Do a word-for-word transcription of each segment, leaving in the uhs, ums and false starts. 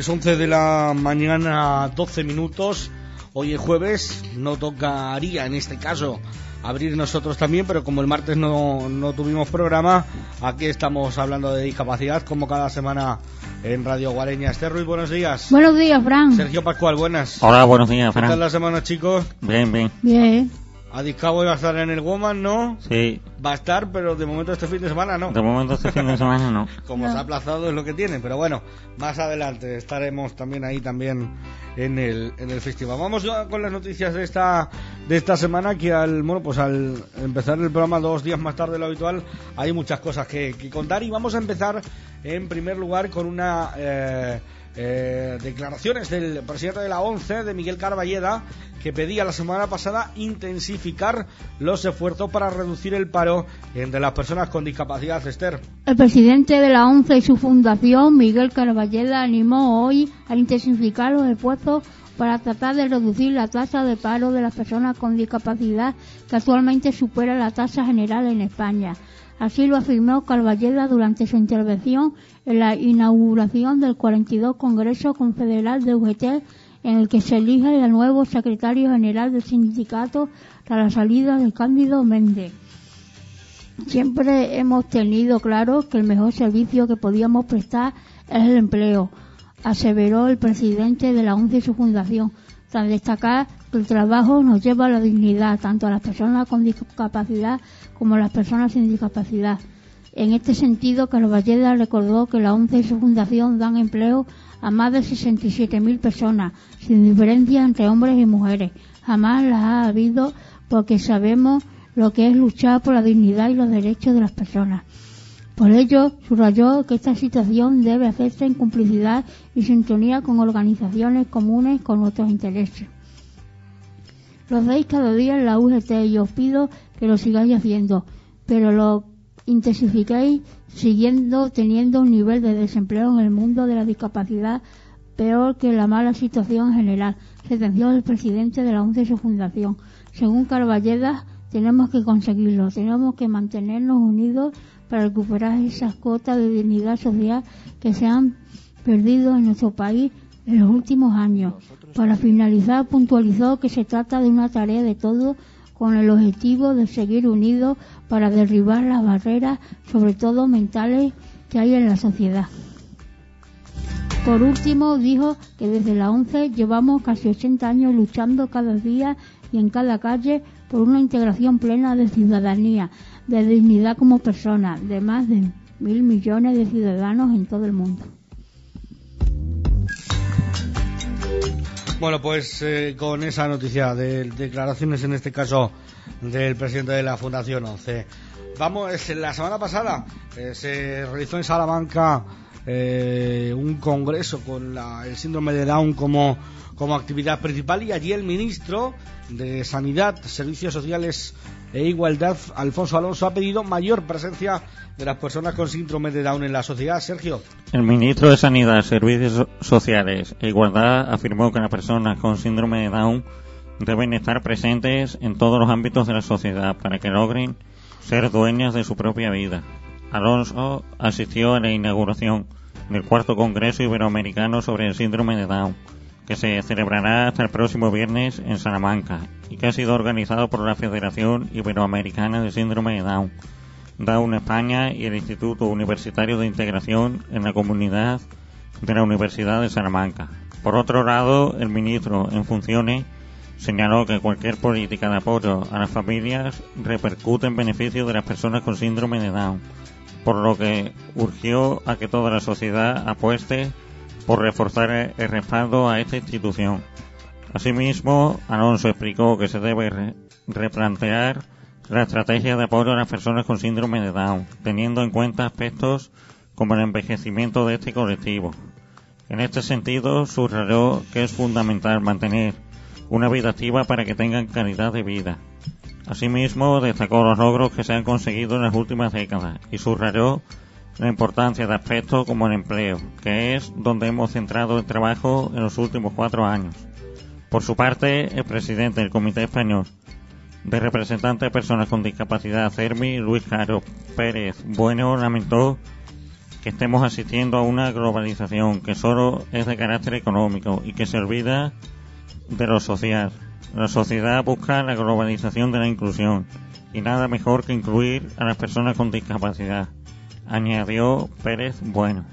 Pues once de la mañana, doce minutos. Hoy es jueves, no tocaría en este caso abrir nosotros también, pero como el martes no, no tuvimos programa, aquí estamos hablando de discapacidad como cada semana en Radio Guareña. Esther Ruiz, buenos días. Buenos días, Fran. Sergio Pascual, buenas. Hola, buenos días, Fran. ¿Qué tal la semana, chicos? Bien, bien. Bien. Adiscabo iba a estar en el Woman, ¿no? Sí. Va a estar, pero de momento este fin de semana no. De momento este fin de semana no. Como No. se ha aplazado es lo que tiene, pero bueno, más adelante estaremos también ahí también en el en el festival. Vamos ya con las noticias de esta de esta semana, que al bueno pues al empezar el programa dos días más tarde de lo habitual hay muchas cosas que, que contar, y vamos a empezar en primer lugar con una eh, eh, declaraciones del presidente de la ONCE, de Miguel Carballeda, que pedía la semana pasada intensificar los esfuerzos para reducir el paro entre las personas con discapacidad. Esther. El presidente de la ONCE y su fundación, Miguel Carballeda, animó hoy a intensificar los esfuerzos para tratar de reducir la tasa de paro de las personas con discapacidad, que actualmente supera la tasa general en España. Así lo afirmó Carballeda durante su intervención en la inauguración del cuarenta y dos Congreso Confederal de U G T, en el que se elige el nuevo secretario general del sindicato tras la salida de Cándido Méndez. Siempre hemos tenido claro que el mejor servicio que podíamos prestar es el empleo, aseveró el presidente de la ONCE y su fundación, tras destacar que el trabajo nos lleva a la dignidad, tanto a las personas con discapacidad como a las personas sin discapacidad. En este sentido, Carballeda recordó que la ONCE y su fundación dan empleo a más de sesenta y siete mil personas, sin diferencia entre hombres y mujeres. Jamás las ha habido, porque sabemos lo que es luchar por la dignidad y los derechos de las personas. Por ello, subrayó que esta situación debe hacerse en complicidad y sintonía con organizaciones comunes con nuestros intereses. Lo hacéis cada día en la U G T y os pido que lo sigáis haciendo, pero lo intensifiquéis siguiendo teniendo un nivel de desempleo en el mundo de la discapacidad peor que la mala situación en general, sentenció el presidente de la ONCE y su fundación. Según Carballeda, tenemos que conseguirlo, tenemos que mantenernos unidos para recuperar esas cuotas de dignidad social que se han perdido en nuestro país en los últimos años. Para finalizar, puntualizó que se trata de una tarea de todos, con el objetivo de seguir unidos para derribar las barreras, sobre todo mentales, que hay en la sociedad. Por último, dijo que desde la ONCE llevamos casi ochenta años luchando cada día y en cada calle por una integración plena de ciudadanía, de dignidad como persona, de más de mil millones de ciudadanos en todo el mundo. Bueno, pues eh, con esa noticia de declaraciones, en este caso del presidente de la Fundación ONCE. Vamos, la semana pasada eh, se realizó en Salamanca eh, un congreso con la, el síndrome de Down como, como actividad principal, y allí el ministro de Sanidad, Servicios Sociales e Igualdad, Alfonso Alonso, ha pedido mayor presencia de las personas con síndrome de Down en la sociedad. Sergio. El ministro de Sanidad, Servicios Sociales e Igualdad afirmó que las personas con síndrome de Down deben estar presentes en todos los ámbitos de la sociedad para que logren ser dueñas de su propia vida. Alonso asistió a la inauguración del cuarto Congreso Iberoamericano sobre el síndrome de Down, que se celebrará hasta el próximo viernes en Salamanca y que ha sido organizado por la Federación Iberoamericana de Síndrome de Down, Down España y el Instituto Universitario de Integración en la Comunidad de la Universidad de Salamanca. Por otro lado, el ministro en funciones señaló que cualquier política de apoyo a las familias repercute en beneficio de las personas con síndrome de Down, por lo que urgió a que toda la sociedad apueste por reforzar el respaldo a esta institución. Asimismo, Alonso explicó que se debe re- replantear la estrategia de apoyo a las personas con síndrome de Down, teniendo en cuenta aspectos como el envejecimiento de este colectivo. En este sentido, subrayó que es fundamental mantener una vida activa para que tengan calidad de vida. Asimismo, destacó los logros que se han conseguido en las últimas décadas y subrayó la importancia de aspectos como el empleo, que es donde hemos centrado el trabajo en los últimos cuatro años. Por su parte, el presidente del Comité Español de Representantes de Personas con Discapacidad, CERMI, Luis Caro Pérez Bueno, lamentó que estemos asistiendo a una globalización que solo es de carácter económico y que se olvida de lo social. La sociedad busca la globalización de la inclusión y nada mejor que incluir a las personas con discapacidad, añadió Pérez Bueno.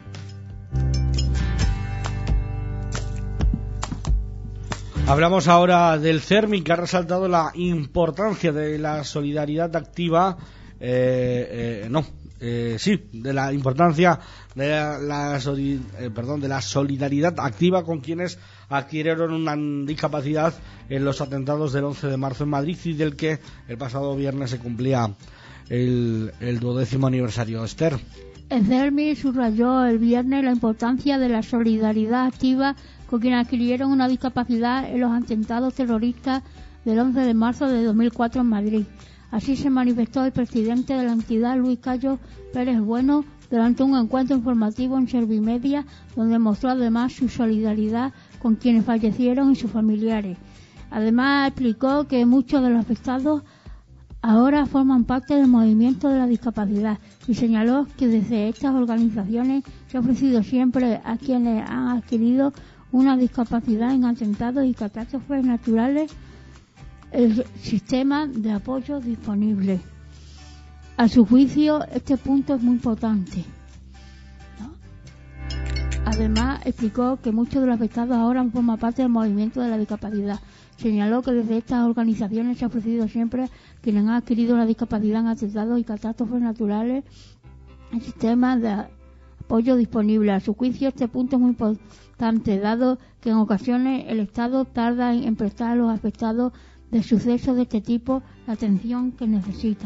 Hablamos ahora del CERMI, que ha resaltado la importancia de la solidaridad activa, eh, eh, no, eh, sí, de la importancia de la, la soli, eh, perdón, de la solidaridad activa con quienes adquirieron una discapacidad en los atentados del once de marzo en Madrid y del que el pasado viernes se cumplía el, el duodécimo aniversario. Esther. El CERMI subrayó el viernes la importancia de la solidaridad activa con quienes adquirieron una discapacidad en los atentados terroristas del once de marzo de dos mil cuatro en Madrid. Así se manifestó el presidente de la entidad, Luis Cayo Pérez Bueno, durante un encuentro informativo en Servimedia, donde mostró además su solidaridad con quienes fallecieron y sus familiares. Además, explicó que muchos de los afectados ahora forman parte del movimiento de la discapacidad y señaló que desde estas organizaciones se ha ofrecido siempre a quienes han adquirido una discapacidad en atentados y catástrofes naturales el sistema de apoyo disponible. A su juicio, este punto es muy importante, ¿no? Además, explicó que muchos de los afectados ahora forman parte del movimiento de la discapacidad. Señaló que desde estas organizaciones se ha ofrecido siempre a quienes han adquirido una discapacidad en atentados y catástrofes naturales el sistema de apoyo disponible. A su juicio, este punto es muy importante, dado que en ocasiones el Estado tarda en prestar a los afectados de sucesos de este tipo la atención que necesitan.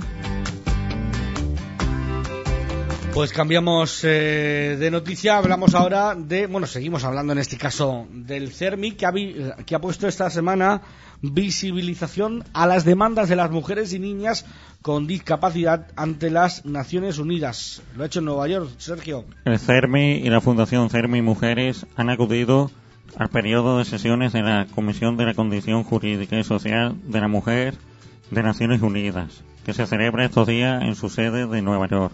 Pues cambiamos eh, de noticia, hablamos ahora de, bueno, seguimos hablando en este caso del CERMI, que ha, que ha puesto esta semana visibilización a las demandas de las mujeres y niñas con discapacidad ante las Naciones Unidas. Lo ha hecho en Nueva York, Sergio. El CERMI y la Fundación CERMI Mujeres han acudido al periodo de sesiones de la Comisión de la Condición Jurídica y Social de la Mujer de Naciones Unidas, que se celebra estos días en su sede de Nueva York.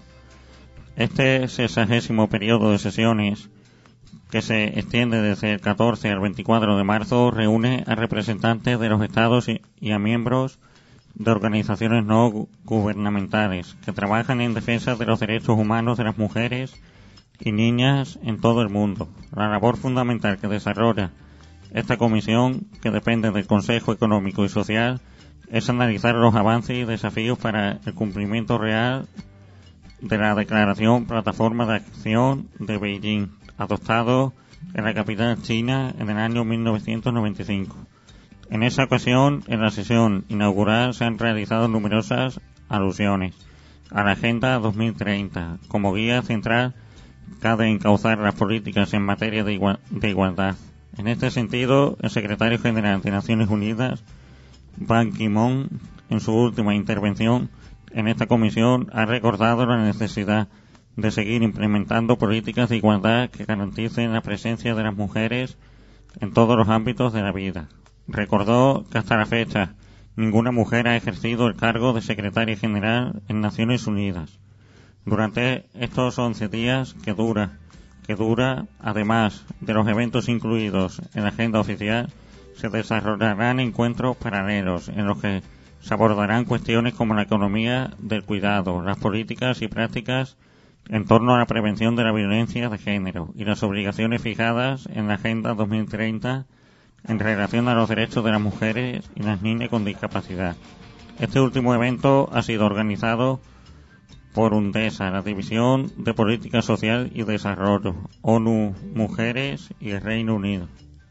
Este sexagésimo periodo de sesiones, que se extiende desde el catorce al veinticuatro de marzo, reúne a representantes de los estados y, y a miembros de organizaciones no gubernamentales que trabajan en defensa de los derechos humanos de las mujeres y niñas en todo el mundo. La labor fundamental que desarrolla esta comisión, que depende del Consejo Económico y Social, es analizar los avances y desafíos para el cumplimiento real de la Declaración Plataforma de Acción de Beijing, adoptado en la capital china en el año mil novecientos noventa y cinco. En esa ocasión, en la sesión inaugural, se han realizado numerosas alusiones a la Agenda dos mil treinta como guía central que ha de encauzar las políticas en materia de, igual, de igualdad. En este sentido, el secretario general de Naciones Unidas, Ban Ki-moon, en su última intervención en esta comisión, ha recordado la necesidad de seguir implementando políticas de igualdad que garanticen la presencia de las mujeres en todos los ámbitos de la vida. Recordó que hasta la fecha ninguna mujer ha ejercido el cargo de secretaria general en Naciones Unidas. Durante estos once días que dura, que dura, además de los eventos incluidos en la agenda oficial, se desarrollarán encuentros paralelos en los que se abordarán cuestiones como la economía del cuidado, las políticas y prácticas en torno a la prevención de la violencia de género y las obligaciones fijadas en la Agenda dos mil treinta en relación a los derechos de las mujeres y las niñas con discapacidad. Este último evento ha sido organizado por UNDESA, la División de Política Social y Desarrollo, ONU Mujeres y el Reino Unido.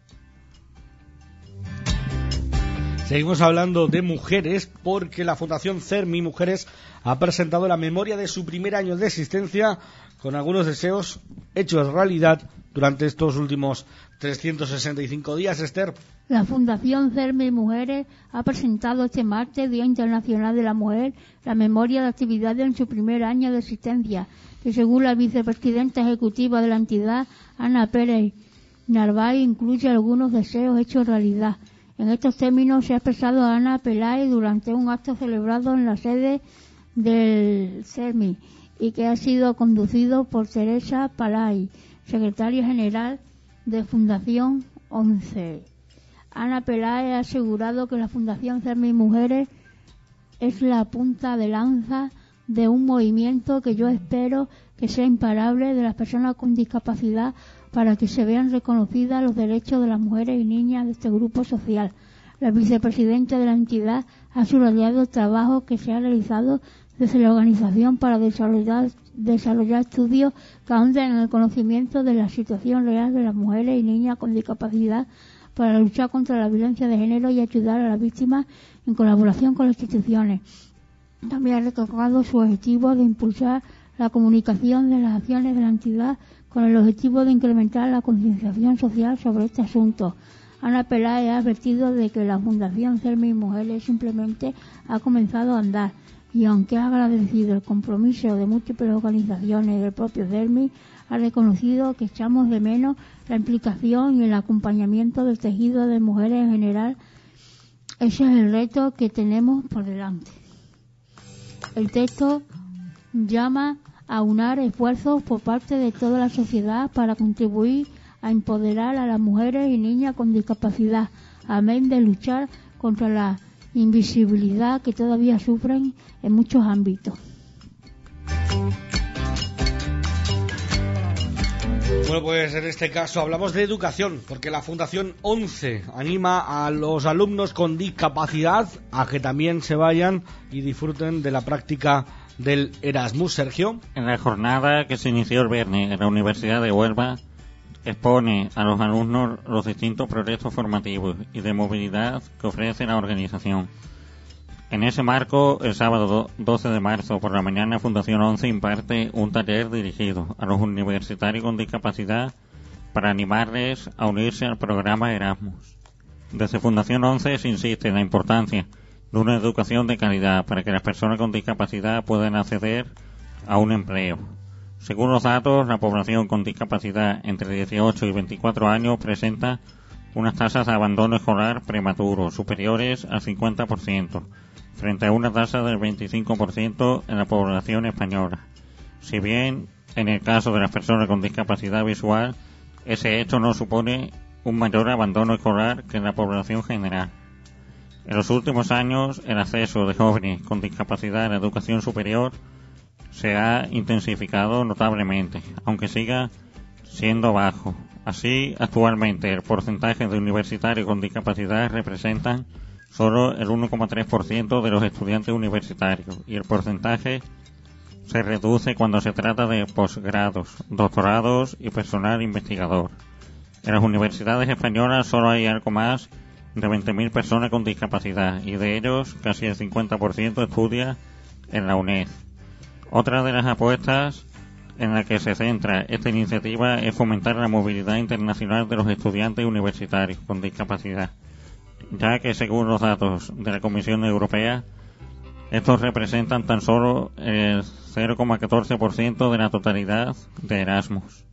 Seguimos hablando de mujeres porque la Fundación CERMI Mujeres ha presentado la memoria de su primer año de existencia con algunos deseos hechos realidad durante estos últimos trescientos sesenta y cinco días, Esther. La Fundación CERMI Mujeres ha presentado este martes, Día Internacional de la Mujer, la memoria de actividades en su primer año de existencia, que según la vicepresidenta ejecutiva de la entidad, Ana Pérez Narváez, incluye algunos deseos hechos realidad. En estos términos se ha expresado Ana Peláez durante un acto celebrado en la sede del CERMI y que ha sido conducido por Teresa Palay, secretaria general de Fundación once. Ana Peláez ha asegurado que la Fundación Cermi Mujeres es la punta de lanza de un movimiento que yo espero que sea imparable de las personas con discapacidad para que se vean reconocidas los derechos de las mujeres y niñas de este grupo social. La vicepresidenta de la entidad ha subrayado el trabajo que se ha realizado desde la organización para desarrollar, desarrollar estudios que ahonden en el conocimiento de la situación real de las mujeres y niñas con discapacidad para luchar contra la violencia de género y ayudar a las víctimas en colaboración con las instituciones. También ha recalcado su objetivo de impulsar la comunicación de las acciones de la entidad con el objetivo de incrementar la concienciación social sobre este asunto. Ana Peláez ha advertido de que la Fundación Cermi Mujeres simplemente ha comenzado a andar y aunque ha agradecido el compromiso de múltiples organizaciones y del propio Cermi, ha reconocido que echamos de menos la implicación y el acompañamiento del tejido de mujeres en general. Ese es el reto que tenemos por delante. El texto llama a unar esfuerzos por parte de toda la sociedad para contribuir a empoderar a las mujeres y niñas con discapacidad, amén de luchar contra la invisibilidad que todavía sufren en muchos ámbitos. Bueno, pues en este caso hablamos de educación, porque la Fundación once anima a los alumnos con discapacidad a que también se vayan y disfruten de la práctica del Erasmus. Sergio. En la jornada que se inició el viernes en la Universidad de Huelva, expone a los alumnos los distintos proyectos formativos y de movilidad que ofrece la organización. En ese marco, el sábado doce de marzo por la mañana, Fundación once imparte un taller dirigido a los universitarios con discapacidad para animarles a unirse al programa Erasmus. Desde Fundación once se insiste en la importancia de una educación de calidad para que las personas con discapacidad puedan acceder a un empleo. Según los datos, la población con discapacidad entre dieciocho y veinticuatro años presenta unas tasas de abandono escolar prematuro superiores al cincuenta por ciento, frente a una tasa del veinticinco por ciento en la población española. Si bien, en el caso de las personas con discapacidad visual, ese hecho no supone un mayor abandono escolar que en la población general. En los últimos años, el acceso de jóvenes con discapacidad a la educación superior se ha intensificado notablemente, aunque siga siendo bajo. Así, actualmente, el porcentaje de universitarios con discapacidad representan solo el uno coma tres por ciento de los estudiantes universitarios, y el porcentaje se reduce cuando se trata de posgrados, doctorados y personal investigador. En las universidades españolas solo hay algo más de veinte mil personas con discapacidad, y de ellos casi el cincuenta por ciento estudia en la UNED. Otra de las apuestas en la que se centra esta iniciativa es fomentar la movilidad internacional de los estudiantes universitarios con discapacidad, ya que según los datos de la Comisión Europea, estos representan tan solo el cero coma catorce por ciento de la totalidad de Erasmus.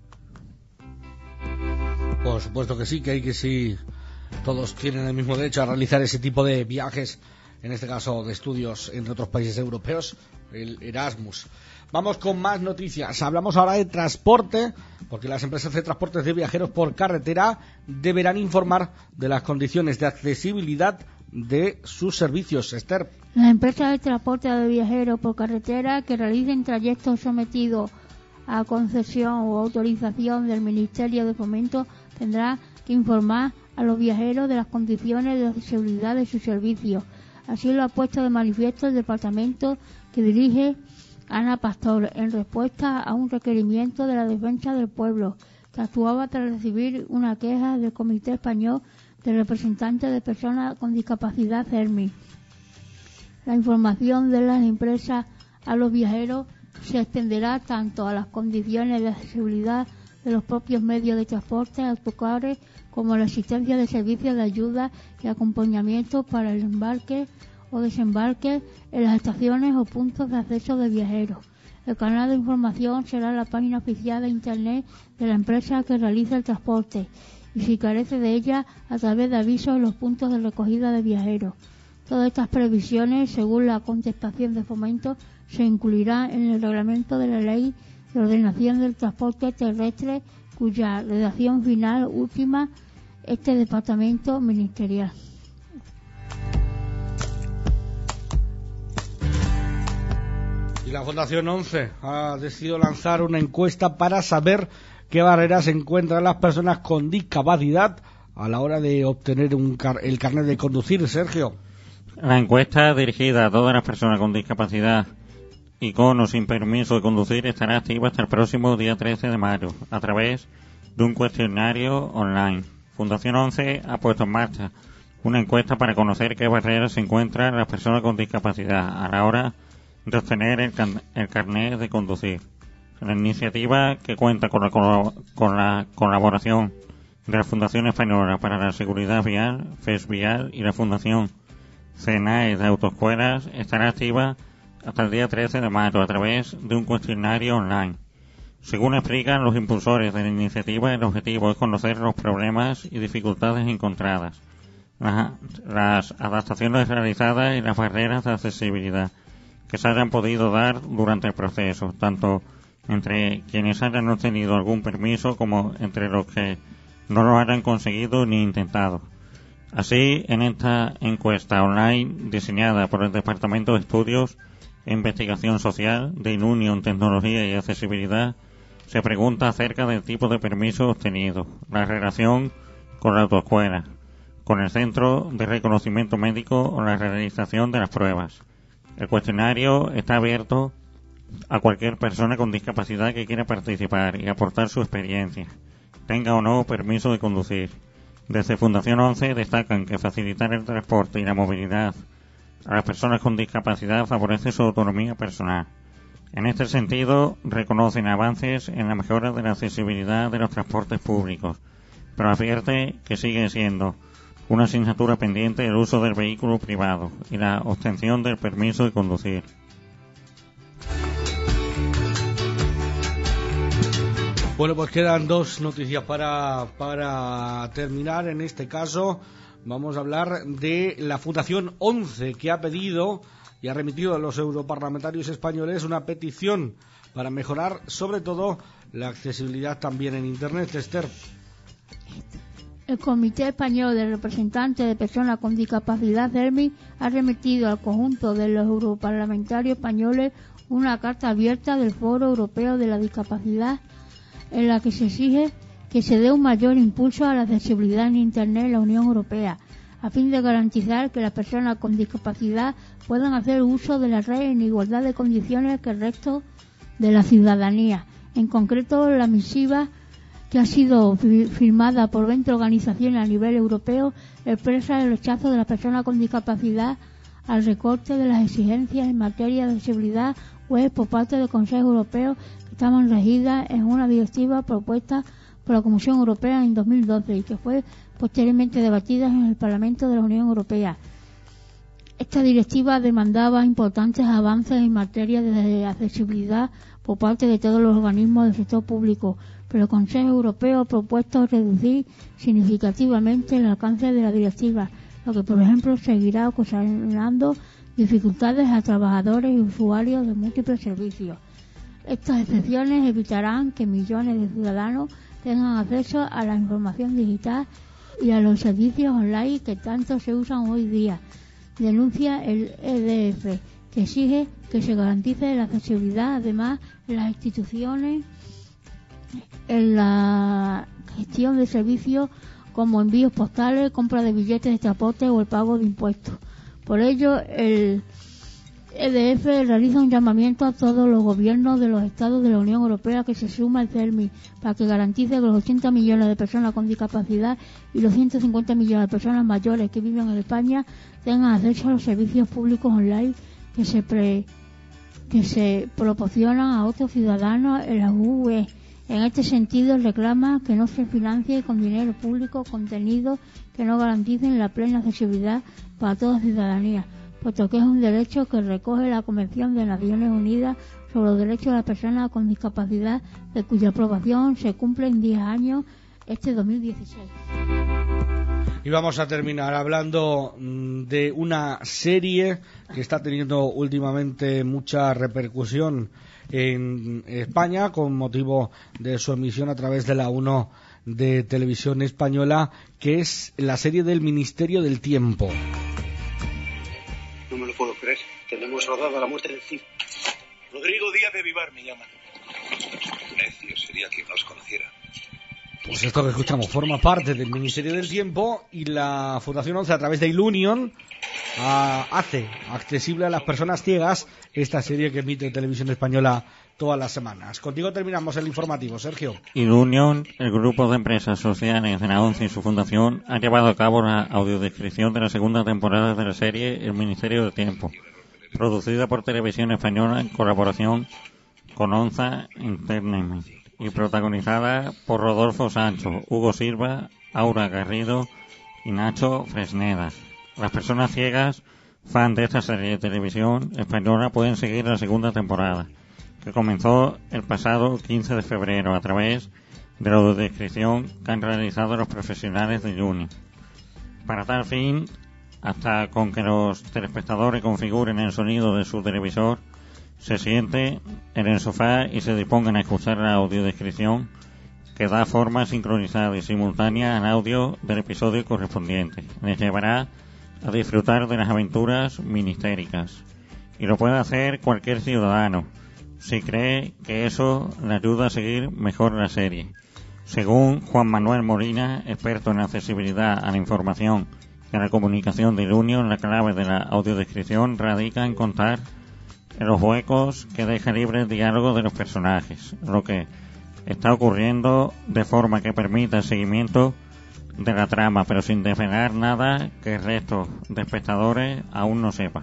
Por supuesto que sí, que hay que sí, todos tienen el mismo derecho a realizar ese tipo de viajes, en este caso de estudios en otros países europeos, el Erasmus. Vamos con más noticias. Hablamos ahora de transporte, porque las empresas de transportes de viajeros por carretera deberán informar de las condiciones de accesibilidad de sus servicios. Esther. Las empresas de transporte de viajeros por carretera que realicen trayectos sometidos a concesión o autorización del Ministerio de Fomento tendrán que informar a los viajeros de las condiciones de accesibilidad de sus servicios. Así lo ha puesto de manifiesto el departamento que dirige Ana Pastor en respuesta a un requerimiento de la Defensa del Pueblo, que actuaba tras recibir una queja del Comité Español de Representantes de Personas con Discapacidad CERMI. La información de las empresas a los viajeros se extenderá tanto a las condiciones de accesibilidad de los propios medios de transporte, autocares, como a la existencia de servicios de ayuda y acompañamiento para el embarque o desembarque en las estaciones o puntos de acceso de viajeros. El canal de información será la página oficial de Internet de la empresa que realiza el transporte, y si carece de ella, a través de avisos en los puntos de recogida de viajeros. Todas estas previsiones, según la contestación de Fomento, se incluirán en el reglamento de la Ley de Ordenación del Transporte Terrestre, cuya redacción final última este departamento ministerial. Y la Fundación once ha decidido lanzar una encuesta para saber qué barreras encuentran las personas con discapacidad a la hora de obtener un car- el carnet de conducir, Sergio. La encuesta dirigida a todas las personas con discapacidad y con o sin permiso de conducir estará activa hasta el próximo día trece de mayo a través de un cuestionario online. Fundación once ha puesto en marcha una encuesta para conocer qué barreras se encuentran las personas con discapacidad a la hora de obtener el, can- el carnet de conducir. La iniciativa, que cuenta con la, colo- con la colaboración de la Fundación Española para la Seguridad Vial, FESVial, y la Fundación CENAE de Autoescuelas, estará activa hasta el día trece de mayo a través de un cuestionario online. Según explican los impulsores de la iniciativa, el objetivo es conocer los problemas y dificultades encontradas, las, las adaptaciones realizadas y las barreras de accesibilidad que se hayan podido dar durante el proceso, tanto entre quienes hayan obtenido algún permiso como entre los que no lo hayan conseguido ni intentado. Así, en esta encuesta online diseñada por el Departamento de Estudios e Investigación Social de Inunion, Tecnología y Accesibilidad, se pregunta acerca del tipo de permiso obtenido, la relación con la autoescuela, con el centro de reconocimiento médico o la realización de las pruebas. El cuestionario está abierto a cualquier persona con discapacidad que quiera participar y aportar su experiencia, tenga o no permiso de conducir. Desde Fundación once destacan que facilitar el transporte y la movilidad a las personas con discapacidad favorece su autonomía personal. En este sentido, reconocen avances en la mejora de la accesibilidad de los transportes públicos, pero advierte que sigue siendo una asignatura pendiente el uso del vehículo privado y la obtención del permiso de conducir. Bueno, pues quedan dos noticias para, para terminar. En este caso vamos a hablar de la Fundación once, que ha pedido y ha remitido a los europarlamentarios españoles una petición para mejorar sobre todo la accesibilidad también en Internet. Esther. El Comité Español de Representantes de Personas con Discapacidad, CERMI, ha remitido al conjunto de los europarlamentarios españoles una carta abierta del Foro Europeo de la Discapacidad, en la que se exige que se dé un mayor impulso a la accesibilidad en Internet en la Unión Europea, a fin de garantizar que las personas con discapacidad puedan hacer uso de la red en igualdad de condiciones que el resto de la ciudadanía. En concreto, la misiva, que ha sido firmada por veinte organizaciones a nivel europeo, expresa el rechazo de las personas con discapacidad al recorte de las exigencias en materia de accesibilidad web por parte del Consejo Europeo, que estaban regidas en una directiva propuesta por la Comisión Europea en dos mil doce y que fue posteriormente debatida en el Parlamento de la Unión Europea. Esta directiva demandaba importantes avances en materia de accesibilidad por parte de todos los organismos del sector público, pero el Consejo Europeo ha propuesto reducir significativamente el alcance de la directiva, lo que, por ejemplo, seguirá ocasionando dificultades a trabajadores y usuarios de múltiples servicios. Estas excepciones evitarán que millones de ciudadanos tengan acceso a la información digital y a los servicios online que tanto se usan hoy día. Denuncia el E D F, que exige que se garantice la accesibilidad, además, en las instituciones, en la gestión de servicios como envíos postales, compra de billetes de transporte o el pago de impuestos. Por ello, el E D F realiza un llamamiento a todos los gobiernos de los estados de la Unión Europea que se suma al CERMI para que garantice que los ochenta millones de personas con discapacidad y los ciento cincuenta millones de personas mayores que viven en España tengan acceso a los servicios públicos online que se pre, que se proporcionan a otros ciudadanos en la U E. En este sentido, reclama que no se financie con dinero público contenidos que no garanticen la plena accesibilidad para toda la ciudadanía, puesto que es un derecho que recoge la Convención de Naciones Unidas sobre los Derechos de las Personas con Discapacidad, de cuya aprobación se cumple en diez años este dos mil dieciséis. Y vamos a terminar hablando de una serie que está teniendo últimamente mucha repercusión en España con motivo de su emisión a través de la uno de Televisión Española, que es la serie del Ministerio del Tiempo. No me lo puedo creer. Tenemos rodada la muerte del Cid. Rodrigo Díaz de Vivar me llama. Necio sería quien nos conociera. Pues esto que escuchamos forma parte del Ministerio del Tiempo, y la Fundación once, a través de Ilunion, a, hace accesible a las personas ciegas esta serie que emite Televisión Española todas las semanas. Contigo terminamos el informativo, Sergio. Ilunion, el grupo de empresas sociales de la ONCE y su fundación, ha llevado a cabo la audiodescripción de la segunda temporada de la serie El Ministerio del Tiempo, producida por Televisión Española en colaboración con ONCE Entertainment y protagonizada por Rodolfo Sancho, Hugo Silva, Aura Garrido y Nacho Fresneda. Las personas ciegas, fan de esta serie de televisión española, pueden seguir la segunda temporada, que comenzó el pasado quince de febrero a través de la audiodescripción que han realizado los profesionales de Ilunion. Para tal fin, hasta con que los telespectadores configuren el sonido de su televisor, se sienten en el sofá y se dispongan a escuchar la audiodescripción, que da forma sincronizada y simultánea al audio del episodio correspondiente. Les llevará a disfrutar de las aventuras ministéricas. Y lo puede hacer cualquier ciudadano, si cree que eso le ayuda a seguir mejor la serie. Según Juan Manuel Molina, experto en accesibilidad a la información y a la comunicación de Ilunion, la clave de la audiodescripción radica en contar en los huecos que deja libre el diálogo de los personajes, lo que está ocurriendo, de forma que permita el seguimiento de la trama, pero sin desvelar nada que el resto de espectadores aún no sepa.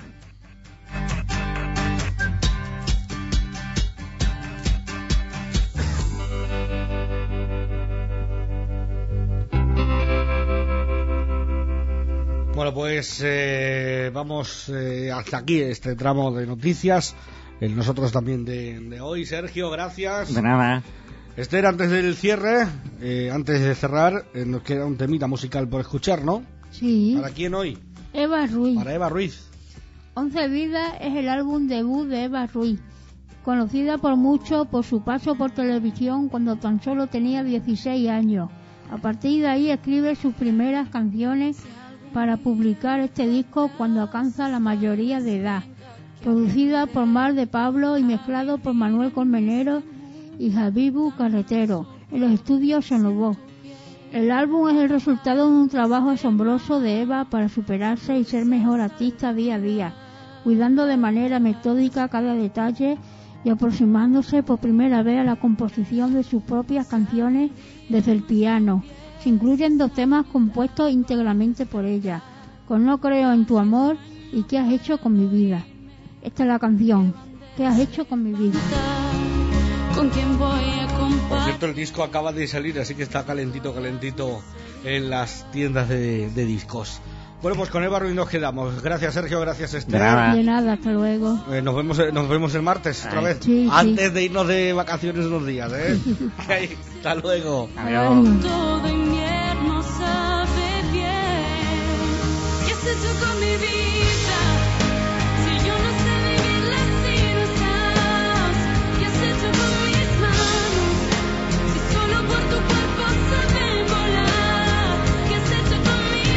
Bueno, pues eh, vamos eh, hasta aquí este tramo de noticias. Eh, nosotros también de, de hoy. Sergio, gracias. De nada. Esther, antes del cierre, eh, antes de cerrar, eh, nos queda un temita musical por escuchar, ¿no? Sí. ¿Para quién hoy? Eva Ruiz. Para Eva Ruiz. Once Vidas es el álbum debut de Eva Ruiz, conocida por muchos por su paso por televisión cuando tan solo tenía dieciséis años. A partir de ahí escribe sus primeras canciones para publicar este disco cuando alcanza la mayoría de edad. Producida por Mar de Pablo y mezclado por Manuel Colmenero y Javibu Carretero en los estudios Sonovoz. El álbum es el resultado de un trabajo asombroso de Eva para superarse y ser mejor artista día a día, cuidando de manera metódica cada detalle y aproximándose por primera vez a la composición de sus propias canciones desde el piano. Se incluyen dos temas compuestos íntegramente por ella, con No creo en tu amor y ¿Qué has hecho con mi vida? Esta es la canción, ¿Qué has hecho con mi vida? ¿Con quién voy a compartir? Por cierto, el disco acaba de salir, así que está calentito, calentito en las tiendas de, de discos. Bueno, pues con Eva Ruiz nos quedamos. Gracias, Sergio, gracias, Esther. De nada. De nada, hasta luego. Eh, nos vemos nos vemos el martes otra Ay. vez. Sí, Antes sí. de irnos de vacaciones unos días, ¿eh? Hasta luego. Adiós. Todo invierno sabe bien. ¿Qué has hecho con mi vida? Si yo no sé vivirla si no estás. ¿Qué has hecho con mis manos? Si solo por tu cuerpo saben volar. ¿Qué has hecho con mi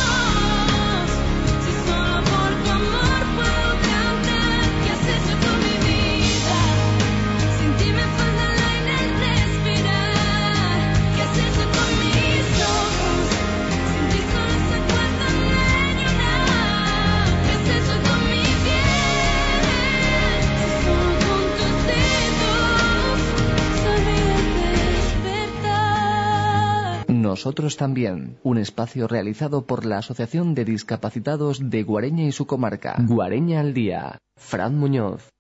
voz? Si solo por tu amor puedo cantar. ¿Qué has hecho con mi vida? Sin ti me falta el aire al respirar. ¿Qué has hecho con mis ojos? Sin ti solo se acuerdan de llorar. ¿Qué has hecho con mi piel? Si solo con tus dedos sabía despertar. Nosotros también, un espacio realizado por la Asociación de Discapacitados de Guareña y su comarca. Guareña al día. Fran Muñoz.